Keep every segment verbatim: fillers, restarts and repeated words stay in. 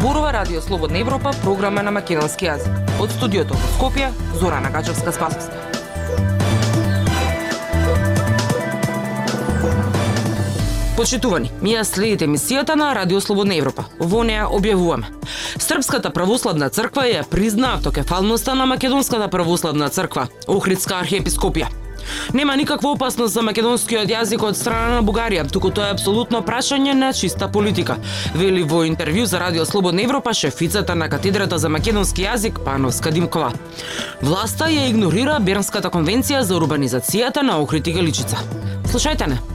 Зборува Радио Слободна Европа, програма на македонски јазик. Од студиото во Скопје, Зорана Гачевска-Спасовска. Почитувани, ми ја следите емисијата на Радио Слободна Европа. Во неа објавуваме: Српската православна црква ја призна автокефалноста на Македонската православна црква, Охридска архиепископија. Нема никаква опасност за македонскиот јазик од страна на Бугарија, туку тоа е апсолутно прашање на чиста политика, вели во интервју за Радио Слободна Европа шефицата на катедрата за македонски јазик Пановска Димкова. Власта ја игнорира Бернската конвенција за урбанизацијата на Охрид и Галичица. Слушајте не.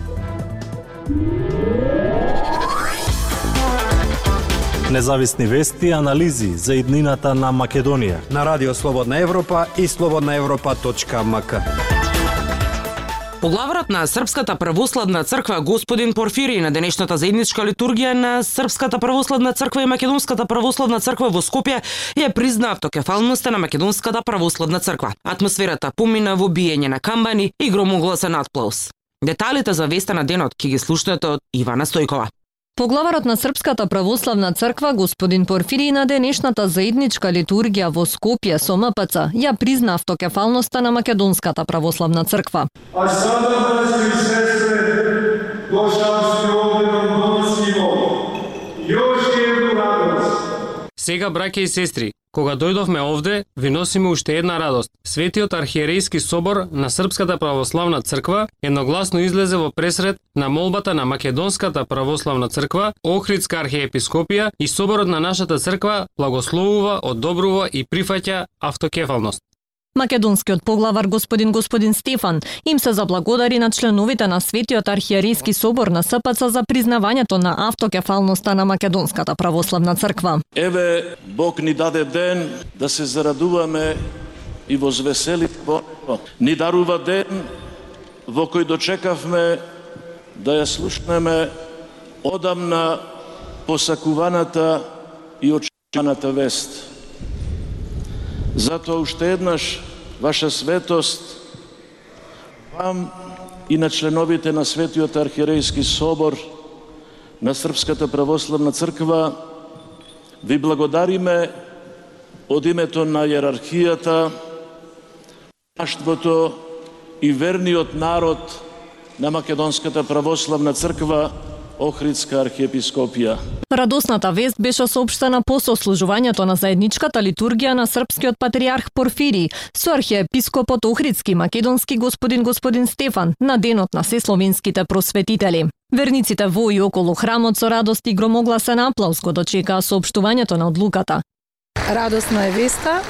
Независни вести и анализи за иднината на Македонија на Радио Слободна Европа и слободна европа точка ем ка. Поглаварот на Српската православна црква господин Порфирий на денешната заедничка литургија на Српската православна црква и Македонската православна црква во Скопје ја призна автокефалноста на Македонската православна црква. Атмосферата помина во биење на камбани и громогласен аплауз. Деталите за веста на денот ќе ги слушнете од Ивана Стојкова. Поглаварот на Српската православна црква господин Порфирий на денешната заедничка литургија во Скопје со ем пе це ја призна автокефалноста на Македонската православна црква. А сада, браќи и сестри, дошав сте овде да донесимо још едну радост. Сега, браќи и сестри, кога дојдовме овде, ви носиме уште една радост. Светиот архиерејски собор на Српската православна црква едногласно излезе во пресред на молбата на Македонската православна црква, Охридска архиепископија и соборот на нашата црква благословува, одобрува и прифаќа автокефалност. Македонскиот поглавар господин господин Стефан им се заблагодари на членовите на Светиот архиерејски собор на ес пе це за признавањето на автокефалноста на Македонската православна црква. Еве, Бог ни даде ден да се зарадуваме и возвеселиме. Ни дарува ден во кој дочекавме да ја слушнеме одамна посакуваната и очекуваната вест. Затоа уште еднаш ваша светост, вам и на членовите на Светиот архиерејски собор на Српската православна црква ви благодариме од името на иерархијата, паштвото и верниот народ на Македонската православна црква, Охридска архиепископија. Радосната вест беше соопштена по сослужувањето на заедничката литургија на српскиот патриарх Порфирий со архиепископот Охридски македонски господин господин Стефан на денот на сесловенските просветители. Верниците во и околу храмот со радост и громогласен аплауз го дочекаа соопштувањето на одлуката. Радосна е веста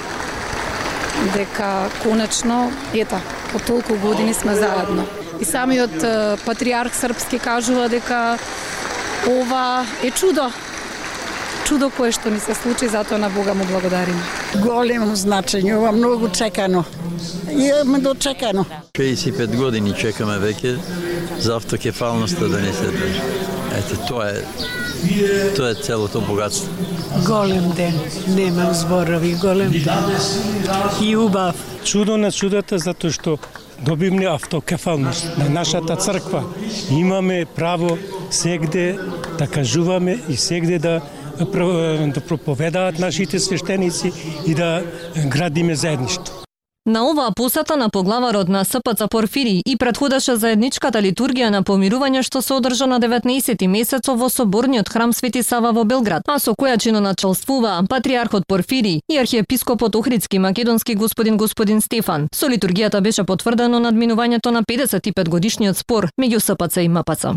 дека конечно, ета, по толку години сме заедно. И самиот патриарх српски кажува дека ова е чудо. Чудо кое што ни се случи, затоа на Бога му благодариме. Големо значење, ова многу чекано. И ме дочекано. педесет и пет години чекаме веќе за автокефалноста да не се држи. Ето, тоа е тоа е целото богатство. Голем ден, нема зборови, голем ден. И убав. Чудо на чудата затоа што добивме автокефалност на нашата црква. Имаме право сегде да кажуваме и сегде да да проповедаат нашите свештеници и да градиме заедништво. На оваа посета на поглаварот на ес пе це Порфирий и претходеше заедничката литургија на помирување што се одржа на деветнаесети месецов во соборниот храм Свети Сава во Белград, а со која чиноначелствува патриархот Порфирий и архиепископот Охридски македонски господин господин Стефан. Со литургијата беше потврдено надминувањето на педесет и пет годишниот спор меѓу ес пе це и ем пе це.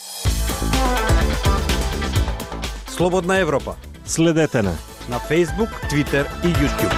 Слободна Европа. Следете на на Facebook, Twitter и YouTube.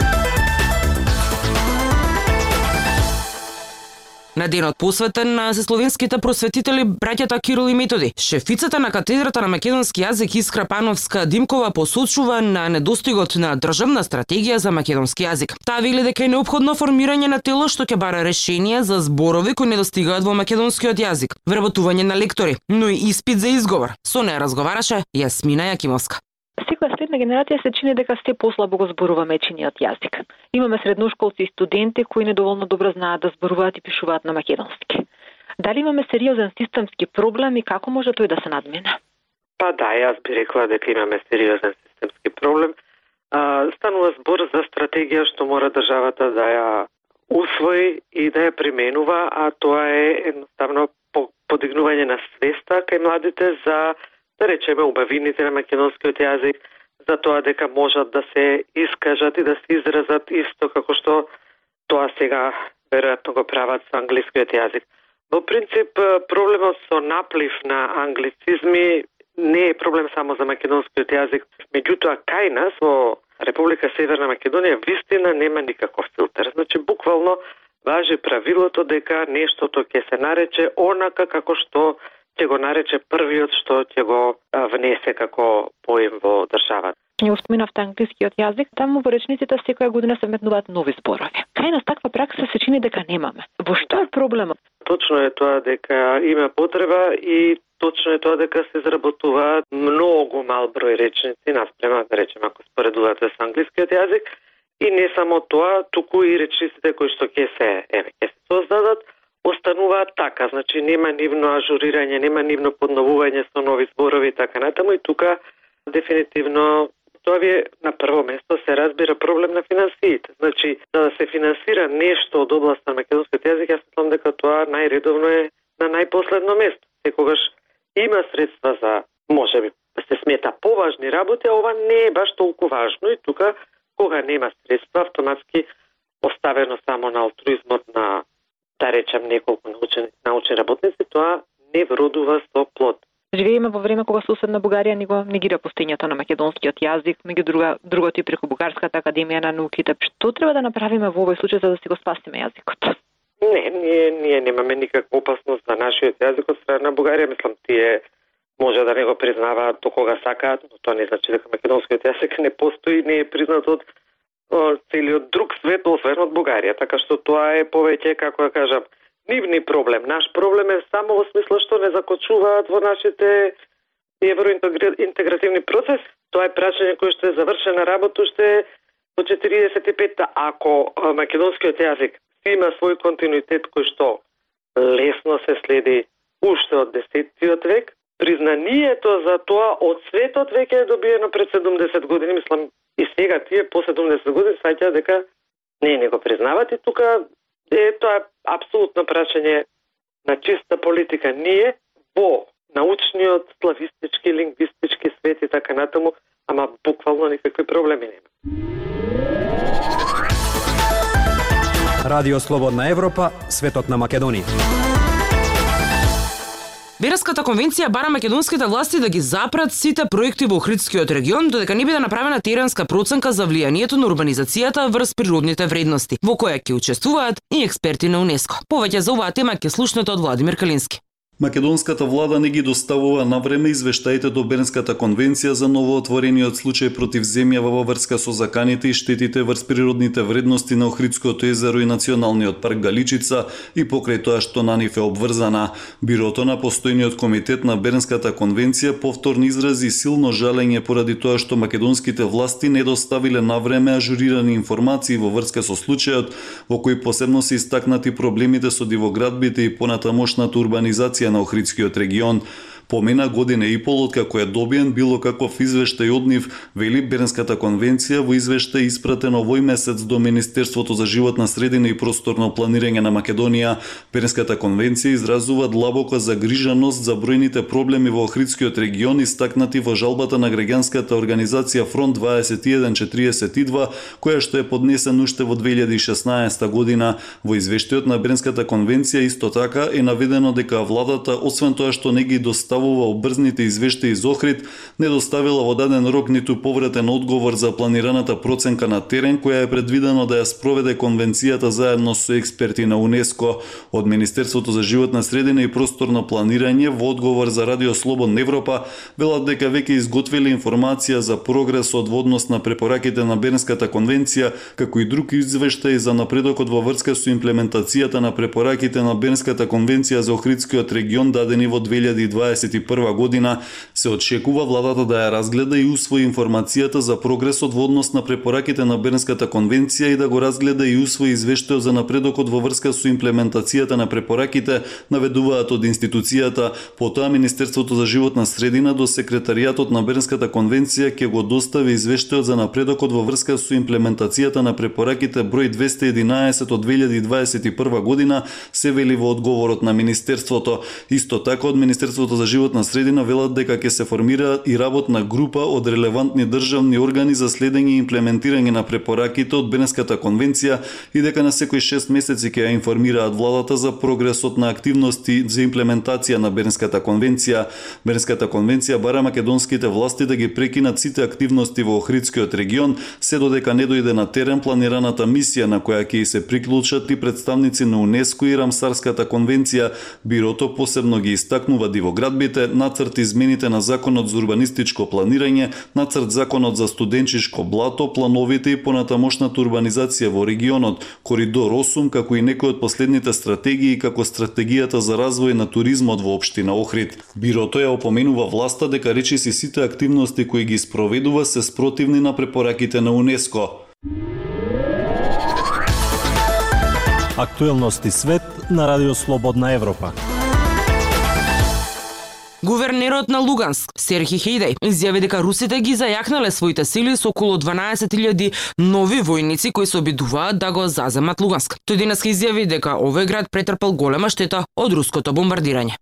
На денот посветен на сесловенските просветители браќата Кирил и Методи, шефицата на катедрата на македонски јазик Искра Пановска Димкова посочува на недостигот на државна стратегија за македонски јазик. Таа вели дека е неопходно формирање на тело што ќе бара решенија за зборови кои не достигаат во македонскиот јазик, вработување на лектори, но и испит за изговор. Со неја разговараше Јасмина Јакимовска. Секоја следна генерација се чини дека се послабо го зборува мечениот јазик. Имаме средношколци и студенти кои недоволно добро знаат да зборуваат и пишуваат на македонски. Дали имаме сериозен системски проблем и како може тој да се надмине? Па да, јас би рекла дека имаме сериозен системски проблем. А, станува збор за стратегија што мора државата да ја усвои и да ја применува, а тоа е едноставно подигнување на свеста кај младите за, да речеме, убавините на македонскиот јазик, за тоа дека можат да се искажат и да се изразат исто како што тоа сега веројатно го прават со англискиот јазик. Во принцип, проблемот со наплив на англицизми не е проблем само за македонскиот јазик. Меѓутоа, кај нас во Република Северна Македонија вистина нема никаков филтер. Значи, буквално важи правилото дека нештото ќе се нарече онака како што ќе го нарече првиот што ќе го внесе како поим во државата. Ја споменавте англискиот јазик, таму во речниците секоја година се вметнуваат нови зборови. Кај нас таква пракса се чини дека немаме. Во што е проблемот? Точно е тоа дека има потреба и точно е тоа дека се изработуваат многу мал број речници наспрема, да речеме, ако споредувате со англискиот јазик, и не само тоа, туку и речниците кои што ќе се, еве, ќе се создадат, остануваат така, значи нема нивно ажурирање, нема нивно подновување со нови зборови и така натаму, и тука дефинитивно тоа ви е на прво место се разбира проблем на финансиите. Значи, за да се финансира нешто од областа на македонскиот јазик, јас мислам дека тоа најредовно е на најпоследно место. Секогаш има средства за, можеби, да се смета поважни работи, а ова не е баш толку важно и тука, кога нема средства, автоматски оставено само на алтруизмот на, да речем, неколку научени, научни работници, тоа не вродува со плод. Живееме во време кога суседна Бугарија не го негира постоењето на македонскиот јазик, меѓу друга, другото и преку Бугарската академија на науките. Што треба да направиме во овој случај за да си го спасиме јазикот? Не, ние, ние немаме никаква опасност за нашиот јазик од страна на Бугарија. Мислам, тие може да не го признаваат до кога сакаат, но тоа не значи дека македонскиот јазик не постои, не е признат од целиот друг свет, освен од Бугарија. Така што тоа е повеќе, како да кажам, нивни проблем. Наш проблем е само во смисла што не закочуваат во нашите евроинтегративни процеси. Тоа е прашање кое што е завршена работа уште во четиридесет и петта. Ако македонскиот јазик има свој континуитет кој што лесно се следи уште од десеттиот век, признанието за тоа од светот веќе е добиено пред седумдесет години, мислам, и сега тие по седумдесет години сваќаат дека не не го признават и тука е тоа апсолутно прашање на чиста политика. Ние во научниот, славистички, лингвистички свет и така натаму, ама буквално никакви проблеми нема. Радио Слободна Европа, светот на Македонија. Бернската конвенција бара македонските власти да ги запрат сите проекти во Охридскиот регион, додека не биде направена теренска проценка за влијанието на урбанизацијата врз природните вредности, во која ќе учествуваат и експерти на УНЕСКО. Повеќе за оваа тема ќе слушнете од Владимир Калински. Македонската влада не ги доставува на време извештаите до Бернската конвенција за новоотворениот случај против земја во врска со заканите и штетите врз природните вредности на Охридското езеро и Националниот парк Галичица и покрај тоа што на нив е обврзана. Бирото на постојниот комитет на Бернската конвенција повторно изрази силно жалење поради тоа што македонските власти не доставиле на време ажурирани информации во врска со случајот, во кој посебно се истакнати проблемите со дивоградбите и понатамошната урбанизација на Охридскиот регион. Помина година и пол откако е добиен било каков извештај од нив, вели Бернската конвенција во извештај испратен овој месец до Министерството за животна средина и просторно планирање на Македонија. Бернската конвенција изразува длабока загриженост за бројните проблеми во Охридскиот регион истакнати во жалбата на граѓанската организација Фронт дваесет и еден четириесет и два, која што е поднесен уште во две илјади и шеснаесетта година. Во извештајот на Бернската конвенција исто така е наведено дека владата, освен тоа што не ги доставува обрзните извештаи из Охрид, не доставила во даден рок ниту повратен одговор за планираната проценка на терен која е предвидено да ја спроведе конвенцијата заедно со експерти на УНЕСКО. Од Министерството за животна средина и просторно планирање во одговор за Радио Слободна Европа велат дека веќе изготвили информација за прогресот во однос на препораките на Бернската конвенција, како и други извештаи за напредокот во врска со имплементацијата на препораките на Бернската конвенција за Охридскиот регион дадени во две илјади и дваесет дваесет и прва година. Се очекува владата да ја разгледа и усвои информацијата за прогресот во однос на препораките на Бернската конвенција и да го разгледа и усвои извештајот за напредокот во врска со имплементацијата на препораките, наведуваат од институцијата. Потоа Министерството за животна средина до секретаријатот на Бернската конвенција ќе го достави извештајот за напредокот во врска со имплементацијата на препораките број двесте и единаесет од две илјади дваесет и прва година, се вели во одговорот на Министерството. Исто така од Министерството за животна средина велат дека ќе се формира и работна група од релевантни државни органи за следење и имплементирање на препораките од Бернската конвенција и дека на секои шест месеци ќе ја информираат владата за прогресот на активности за имплементација на Бернската конвенција. Бернската конвенција бара македонските власти да ги прекинат сите активности во Охридскиот регион, се додека не дојде на терен планираната мисија на која ќе се приклучат и представници на УНЕСКО и Рамсарската конвенција. Бирото посебно ги истакнува дивоградбите, нацрт измените на законот за урбанистичко планирање, нацрт законот за студенчишко блато, плановите и понатамошната урбанизација во регионот, коридор осум, како и некои од последните стратегии, како стратегијата за развој на туризмот во општина Охрид. Бирото ја опоменува власта дека речиси сите активности кои ги спроведува се спротивни на препораките на УНЕСКО. Актуелности свет на Радио Слободна Европа. Гувернерот на Луганск, Серхи Хејдеј, изјави дека русите ги зајакнале своите сили со околу дванаесет илјади нови војници кои се обидуваат да го заземат Луганск. Тој денеска изјави дека овој град претрпел голема штета од руското бомбардирање.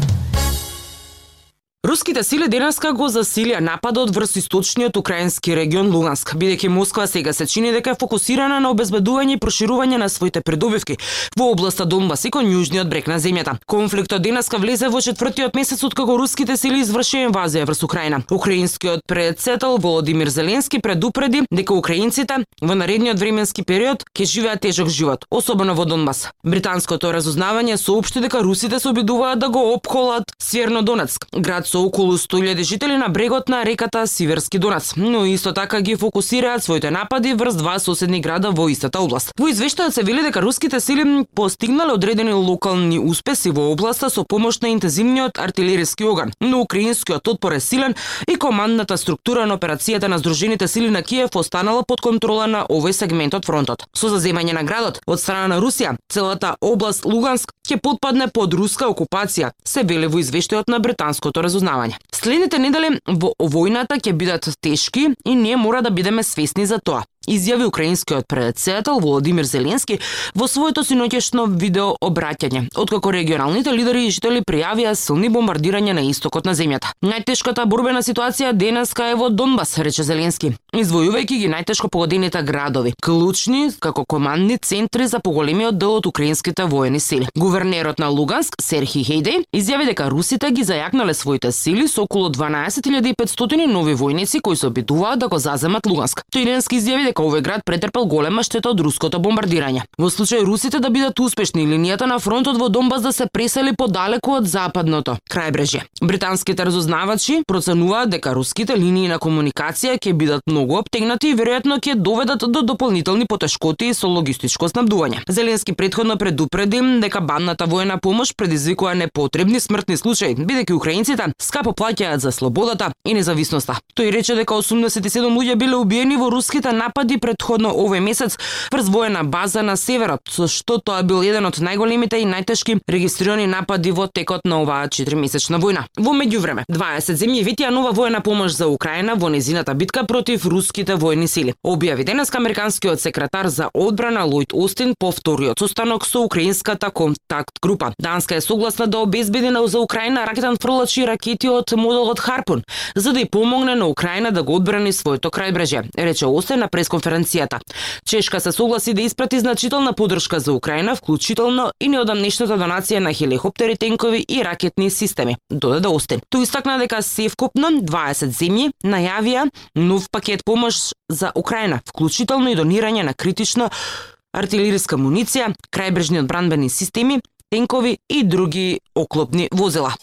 Руските сили денеска го засилија нападот врз источниот украински регион Луганск, бидејќи Москва сега се чини дека е фокусирана на обезбедување и проширување на своите придобивки во областа Донбас и кон јужниот брег на земјата. Конфликтот денеска влезе во четвртиот месец откако руските сили извршија инвазија врз Украина. Украинскиот председател Володимир Зеленски предупреди дека украинците во наредниот временски период ќе живеат тежок живот, особено во Донбас. Британското разузнавање соопшти дека русите се обидуваат да го опколат Севернодонецк, град со околу сто илјади жители на брегот на реката Сиверски Донец, но исто така ги фокусираат своите напади врз два соседни града во истата област. Во извештајот се вели дека руските сили постигнале одредени локални успеси во областа со помош на интензивниот артилериски оган, но украинскиот отпор е силен и командната структура на операцијата на Сдружените сили на Киев останала под контрола на овој сегмент од фронтот. Со заземање на градот од страна на Русија, целата област Луганск ќе потпадне под руска окупација, се вели во извештајот на британското разузнавање. Следните недели во војната ќе бидат тешки и ние мора да бидеме свесни за тоа, изјави украинскиот председател Володимир Зеленски во своето синоќешно видео обраќање, откако регионалните лидери и жители пријавија силни бомбардирања на истокот на земјата. Најтешката борбена ситуација денеска е во Донбас, рече Зеленски, извојувајќи ги најтешко погодените градови, клучни како командни центри за поголемиот дел од украинските воени сили. Гувернерот на Луганск, Серхи Хејдеј, изјави дека русите ги зајакнале своите сили со околу дванаесет илјади и петстотини нови војници кои се обидуваат да го заземат Луганск. Тој денеска изјави дека овој град претрпел голема штета од руското бомбардирање. Во случај русите да бидат успешни, линијата на фронтот во Донбас да се пресели подалеку од западното крајбрежје. Британските разузнавачи проценуваат дека руските линии на комуникација ќе бидат многу обтегнати и веројатно ќе доведат до дополнителни потешкоти со логистичко снабдување. Зеленски претходно предупреди дека бандната воена помош предизвикува непотребни смртни случаи, бидејќи украинците скапо плаќаат за слободата и независноста. Тој рече дека осумдесет и седум луѓе биле убиени во руските напади претходно овој месец врз воена база на северот, со што тоа бил еден од најголемите и најтешки регистрирани напади во текот на оваа четиримесечна војна. Во меѓувреме, дваесет земји ветија нова воена помош за Украина во незината битка против руските воени сили. Објави денеска американскиот секретар за одбрана Лојд Остин по вториот состанок со украинската контакт група. Данска е согласна да обезбеди за Украина ракетен фрлач и ракети од моделот Харпун, за да ја помогне на Украина да го одбрани своето крајбрежје, рече Остин на пресконференцијата. Чешка се согласи да испрати значителна поддршка за Украина, вклучително и неодамнешната донација на хеликоптери, тенкови и ракетни системи, додаде Остин. Тој истакна дека севкупно дваесет земји најавија нов пакет помош за Украина, вклучително и донирање на критична артилериска муниција, крајбрежни одбранбени системи, тенкови и други оклопни возила.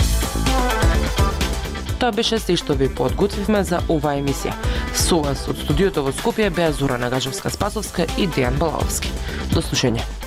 Тоа беше се што ви подготвивме за оваа емисија. Со вас од студиото во Скопје беа Зора Нагажевска-Спасовска и Дејан Балаовски. До слушање.